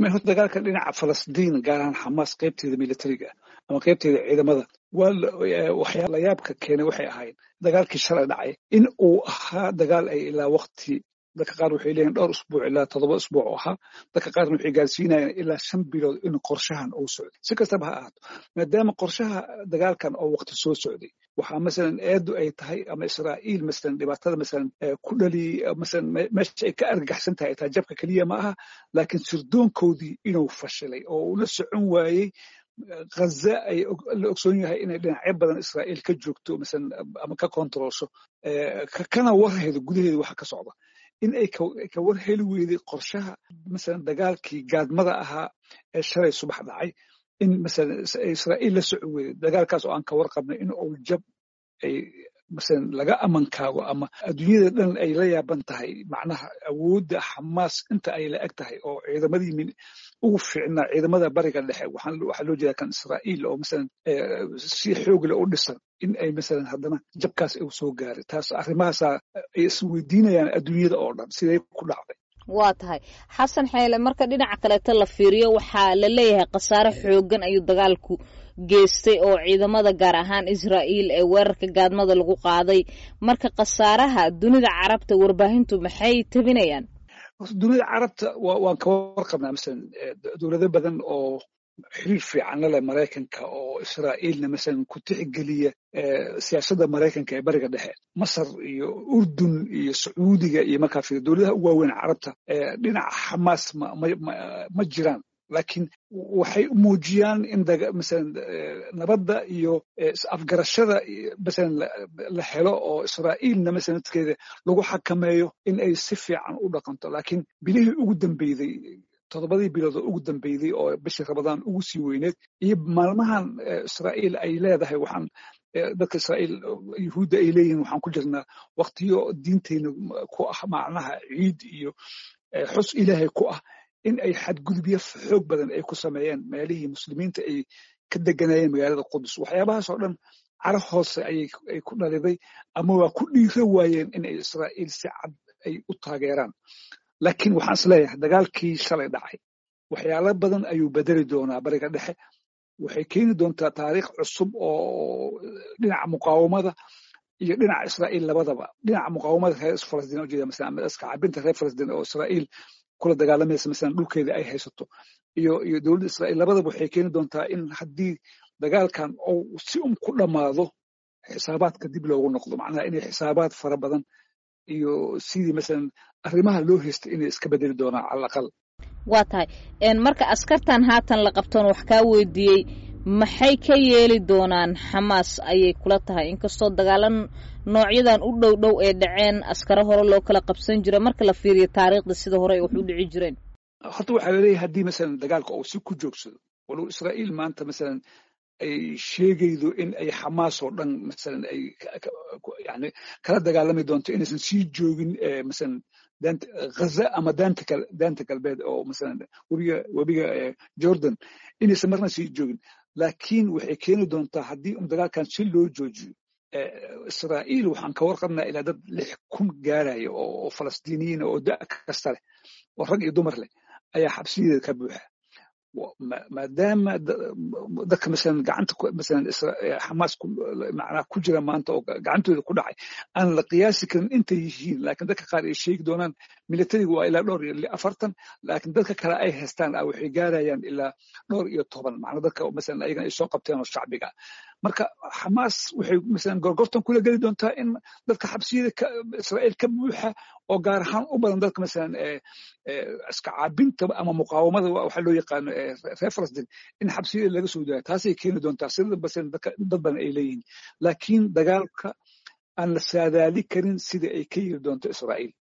ma horta dagaalka dhinaca Falastiin gaar ahaan Xamaas qaybteeda militariga ama qaybteeda ciidamada waxyaala yaabka keenay waxay ahayd dagaalkii shalay dhacay in uu ahaa dagaal ay ilaa waqti dadka qaar waxay leeyihiin dhowr usbuuc ilaa 7 usbuuc oo ahaa dadka qaarna waxay gaarsiinayaan ilaa 5 bilood in qorshahan uu socdo si kastaba ha ahaato maadaama qorshaha dagaalkan oo waqti soo socday waxaa masalan eedu ay tahay ama Israa'iil masalan dhibaatada masalan ku dhali masalan meesha ay ka argagaxsan tahay taa jabka kaliya ma aha laakiin sirdoonkoodii inuu fashilay oo uu la socon waayey Gaza ay la ogsoon yahay inay dhinacyo badan Israa'iil ka joogto masalan ama ka kontrolsho kana warheedo gudaheeda waxa ka socda in ay ka war heli weyday qorshaha masalan dagaalkii gaadmada ahaa ee shalay subax dhacay in masalan Israa'iil la socon weyday dagaalkaas oo aan ka warqabnay in uu jab ay masalan laga amankaago ama adduunyada dhan ay la yaaban tahay macnaha awoodda Xamaas inta ay la eg tahay oo ciidamadii ugu fiicnaa ciidamada bariga dhexe waxaa loo jeedaa kan Israa'iil oo masalan si xoog leh u dhisan in ay masalan haddana jabkaas ay soo gaaray taas arrimahaas ay isweydiinayaan adduunyada oo dhan siday ku dhacday waa tahay xasan xeele marka dhinaca kaleeto la fiiriyo waxaa la leeyahay khasaare xooggan ayuu dagaalku geystay oo ciidamada gaar ahaan Israa'iil ee weerarka gaadmada lagu qaaday marka khasaaraha dunida carabta warbaahintu maxay tabinayaan dunida carabta waan ka warqabnaa masalan dowlado badan oo xiriir fiican la leh Mareykanka oo Israa'iilna masalan ku tixgeliya siyaasadda Mareykanka ee bariga dhexe Masar iyo Urdun iyo Sacuudiga iyo markaa fiir dowladaha ugu waaweyn carabta dhinaca Xamaas ma jiraan laakiin waxay muujiyaan in masalan nabadda iyo afgarashada masalan la helo oo Israa'iilna masalan dadkeeda lagu xakameeyo in ay si fiican u dhaqanto laakiin bilihii ugu dambeeyay 7 bilood ugu dambeeyay oo bishii Ramadaan ugu sii weyneed iyo maalmahan Israa'iil ay leedahay waxaan dadka Israa'iil Yahuudda ay leeyihiin waxaan ku jirnaa waqtiyo diinteena ku ah macnaha ciid iyo xus Ilaahay ku ah in ay xadgudubyo xoog badan ay ku sameeyeen meelihii muslimiinta ay ka deganayeen magaalada Qudus waxyaabahaas oo dhan carab hoose ay ku dhaliday ama waa ku dhiira waayeen in ay Israa'iil si cad ay u taageeraan laakiin waxaan isleeyahay dagaalkii shalay dhacay waxyaalo badan ayuu bedeli doonaa bariga dhexe waxay keeni doontaa taariikh cusub oo dhinaca muqaawamada iyo dhinaca Israa'iil labadaba dhinaca muqaawamada reer Falastiin oo jeeda masalan iska cabinta reer Falastiin oo Israa'iil kula dagaalamaysa masalan dhulkeeda ay haysato iyo dowladda Israa'iil labadaba waxay keeni doontaa in haddii dagaalkan uu si ku dhamaado xisaabaadka dib loogu noqdo macnaha inay xisaabaad fara badan iyo sidii masalan arrimaha loo haystay inay iska bedeli doonaan cala aqal waa tahay marka askartan haatan la qabtoon wax kaa weydiiyey maxay ka yeeli doonaan Xamaas ayay kula tahay inkastoo dagaalan noocyadan u dhow ee dhaceen askaro hore loo kala qabsan jira marka la fiiriyo taariikhda sida hore ay wax u dhici jireen horta waxaa laleeyahay haddii masalan dagaalka uu si ku joogsado walow Israa'iil maanta masalan ay sheegaydo in ay Xamaas oo dhan masalan ay yani kala dagaalami doonto inaysan sii joogin masalan Gaza ama daanta galbeed oo masalan webiga Jordan inaysan marna sii joogin laakiin waxay keeni doontaa haddii dagaalkan si loo joojiyo Israa'iil waxaan ka warqabnaa ilaa dad 6,000 gaaraya oo Falastiiniyiin oo da' kasta leh oo rag iyo dumar leh ayaa xabsiyeeda ka buuxa maadaama dadka masalan gacanta masalan Xamaas macnaha ku jira maanta oo gacantooda ku dhacay aan la qiyaasi karin intay yihiin laakiin dadka qaar ay sheegi doonaan militariga waa ilaa dhowr iyo 40 laakiin dadka kale ay haystaan waxay gaarayaan ilaa dhowr iyo 10 macnaha dadka masalan ayagana ay soo qabteen oo shacbiga marka Xamaas waxay masalan gorgortan kula geli doontaa in dadka xabsiyada Israa'iil ka buuxa oo gaar ahaan u badan dadka masalan iska caabinta ama muqaawamada waxa loo yaqaan reer Falastiin in xabsiyada laga soo daayo taasay keeni doontaa sida masalan dad badan ay leeyihiin laakiin dagaalka aan la saadaali karin sida ay ka yiri doonto Israa'iil